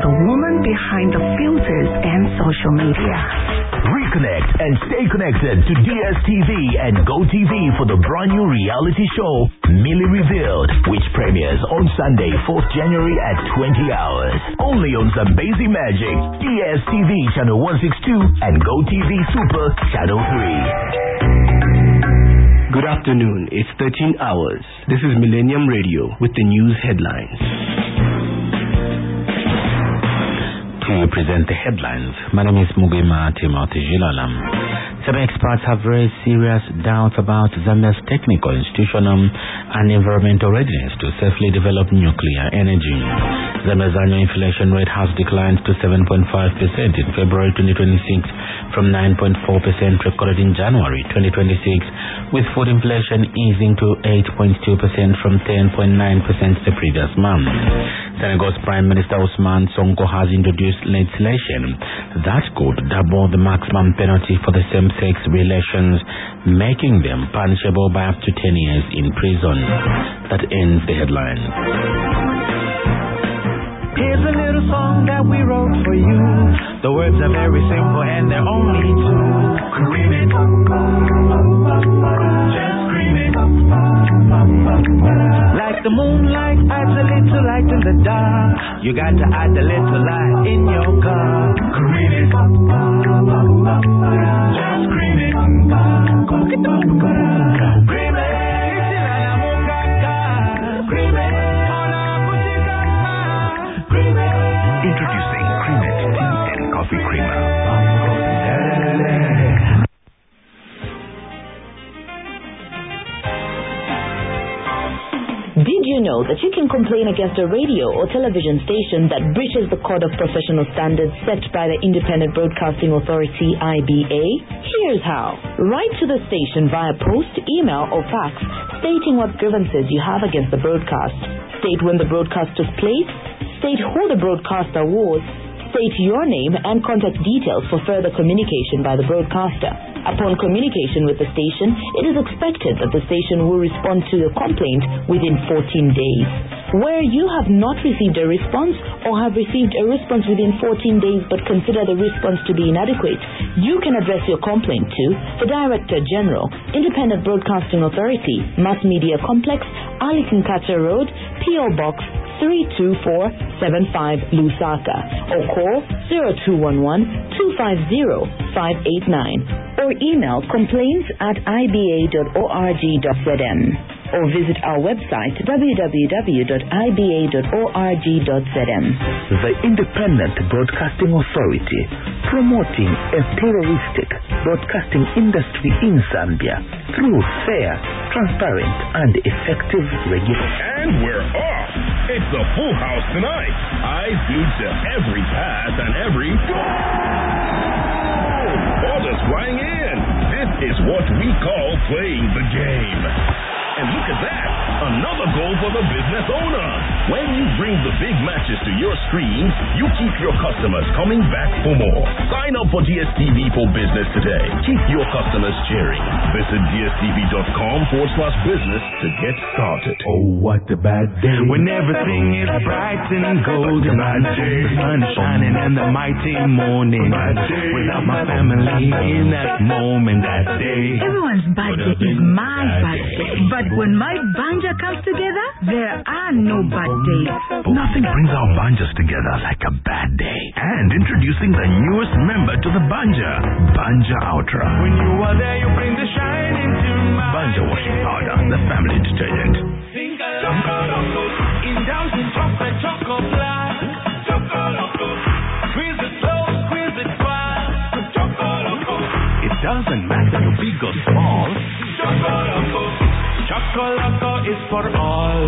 the woman behind the filters and social media. Reconnect and stay connected to DSTV and GoTV for the brand new reality show, Millie Revealed, which premieres on Sunday, 4th January at 20 hours. Only on Zambezi Magic, DSTV Channel 162 and GoTV Super Channel 3. Good afternoon, it's 13 hours. This is Millennium Radio with the news headlines. To present the headlines, my name is Mugima Timothy Jilalam. Some experts have raised serious doubts about Zambia's technical, institutional, and environmental readiness to safely develop nuclear energy. Zambia's annual inflation rate has declined to 7.5% in February 2026 from 9.4% recorded in January 2026, with food inflation easing to 8.2% from 10.9% the previous month. Senegal's Prime Minister Ousmane Sonko has introduced legislation that could double the maximum penalty for the same-sex relations, making them punishable by up to 10 years in prison. That ends the headline. Here's a little song that we wrote for you. The words are very simple and they're only two. Scream it, just scream it. Like the moonlight adds a little light in the dark, you got to add a little light in your car. Scream it, just scream it. Scream it. Introducing Creamet Tea and Coffee Creamer. Did you know that you can complain against a radio or television station that breaches the Code of Professional Standards set by the Independent Broadcasting Authority, IBA? Here's how. Write to the station via post, email, or fax stating what grievances you have against the broadcast. State when the broadcast took place, state who the broadcaster was, state your name and contact details for further communication by the broadcaster. Upon communication with the station, it is expected that the station will respond to the complaint within 14 days. Where you have not received a response or have received a response within 14 days but consider the response to be inadequate, you can address your complaint to the Director General, Independent Broadcasting Authority, Mass Media Complex, Ali Kinkacha Road, P.O. Box 32475 Lusaka, or call 0211-250-589 or email complaints@iba.org.zm or visit our website www.iba.org.zm. The Independent Broadcasting Authority, promoting a pluralistic broadcasting industry in Zambia through fair, transparent, and effective regulation. And we're off! It's a full house tonight. Eyes glued to every pass and every goal. Ballers flying in. This is what we call playing the game. And look at that, another goal for the business owner. When you bring the big matches to your screens, you keep your customers coming back for more. Sign up for DSTV for Business today. Keep your customers cheering. Visit dstv.com/business to get started. Oh, what a bad day. When everything is bright and golden. The sun is shining and the mighty morning. Without my family in that moment, that day. Everyone's birthday is my birthday. But when my banja comes together, there are no bad days. Nothing brings our banjas together like a bad day. And introducing the newest member to the banja, Banja Ultra. When you are there, you bring the shine into my Banja washing powder, the family detergent. Think I love indulging chocolate, chocolate black. Chocolate, squeeze it slow, squeeze it fast. Chocolate, it doesn't matter you're big or small. Chocolate is for all.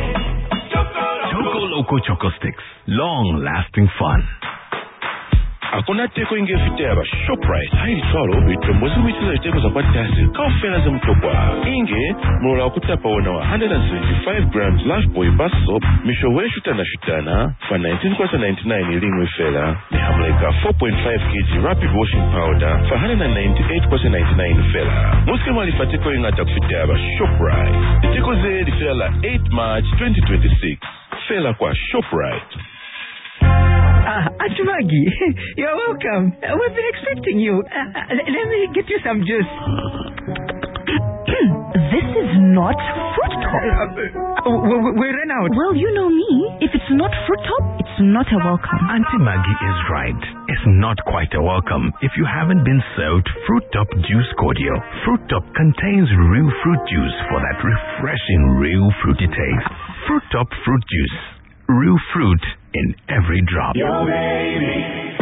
Choco Loco Choco Sticks. Long-lasting fun. akuna teko ingefite aba Shoprite haili twalo bitombozi witiza teko za patasi kafela za mtokwa inge mlola kutapa wana wa 175 grams Lifebuoy bar soap mishowe shutana for 19.99 ilingwe fela ni hamleka 4.5 kg rapid washing powder for 198.99 fela muske malifate ko ingata kufite aba Shoprite teko ze di fela 8 March 2026 fela kwa Shoprite. Auntie Maggie, you're welcome. We've been expecting you. Let me get you some juice. This is not Fruit Top. We ran out. Well, you know me. If it's not Fruit Top, it's not a welcome. Auntie Maggie is right. It's not quite a welcome if you haven't been served Fruit Top Juice Cordial. Fruit Top contains real fruit juice for that refreshing, real fruity taste. Fruit Top Fruit Juice. Real fruit in every drop. Your baby,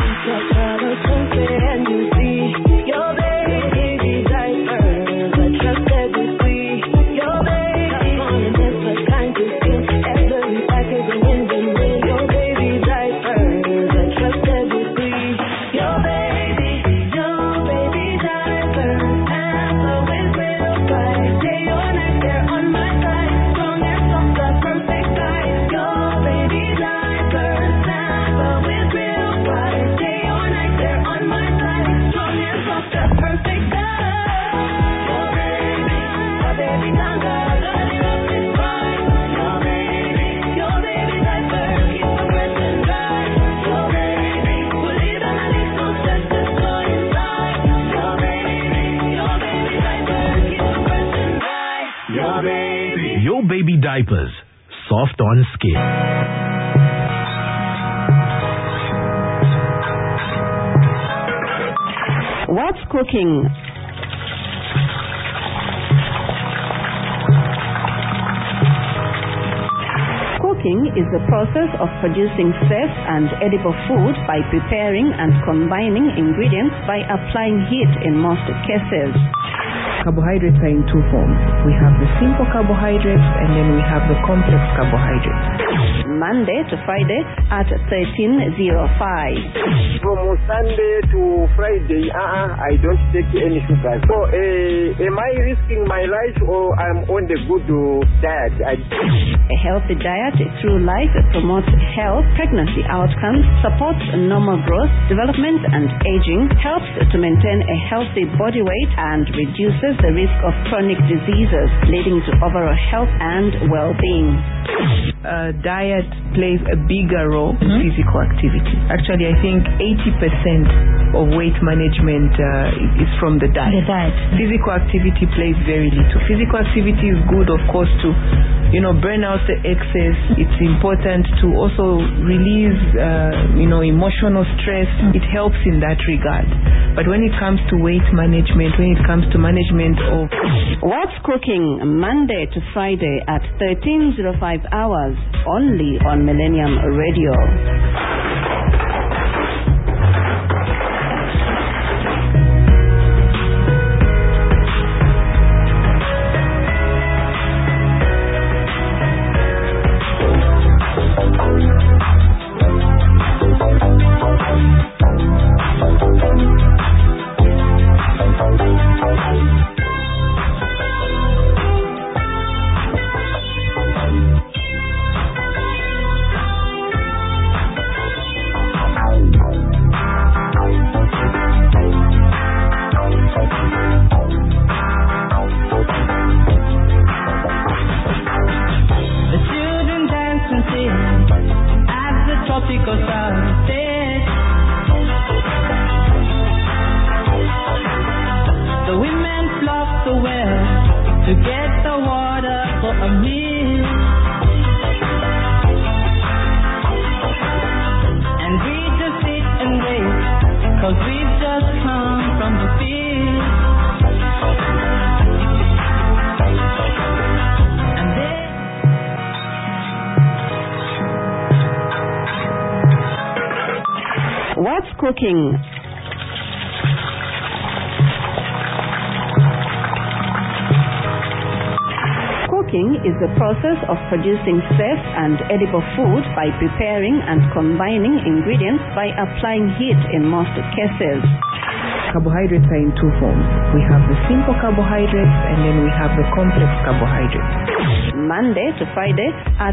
and you see your baby diapers. I trust that you see your baby on a different kind of skin. Every package in the middle. Your baby diapers. I trust that you see your baby diapers. Hamper with real price. Day or night, they're on my side. Strong and soft, the perfect size. Your baby diapers. Hamper with real price. Day or night, they're on my side. Strong and soft, the perfect size. Your baby tanga, dirty up is right. Your baby diaper, keep the fresh and dry. Your baby, will leave and leave no stress to store inside. Your baby diaper, keep the fresh and dry. Your baby diapers. Soft on skin. What's cooking? Cooking is the process of producing safe and edible food by preparing and combining ingredients by applying heat in most cases. Carbohydrates are in two forms. We have the simple carbohydrates and then we have the complex carbohydrates. Monday to Friday at 13:05. From Sunday to Friday, I don't take any sugar. So, am I risking my life or I'm on the good diet? A healthy diet through life promotes health, pregnancy outcomes, supports normal growth, development and aging, helps to maintain a healthy body weight and reduces the risk of chronic diseases, leading to overall health and well-being. Diet plays a bigger role in physical activity. Actually, I think 80% of weight management is from the diet. Physical activity plays very little. Physical activity is good, of course, to burn out the excess. It's important to also release emotional stress. It helps in that regard. But when it comes to weight management, when it comes to management of... What's Cooking, Monday to Friday at 13:05 hours, only on Millennium Radio. What's Cooking? Cooking is the process of producing safe and edible food by preparing and combining ingredients by applying heat in most cases. Carbohydrates are in two forms. We have the simple carbohydrates and then we have the complex carbohydrates. Monday to Friday at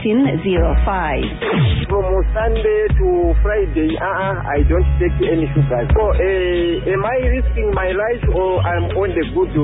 13:05. From Sunday to Friday, I don't take any sugar. So, am I risking my life or I'm on the good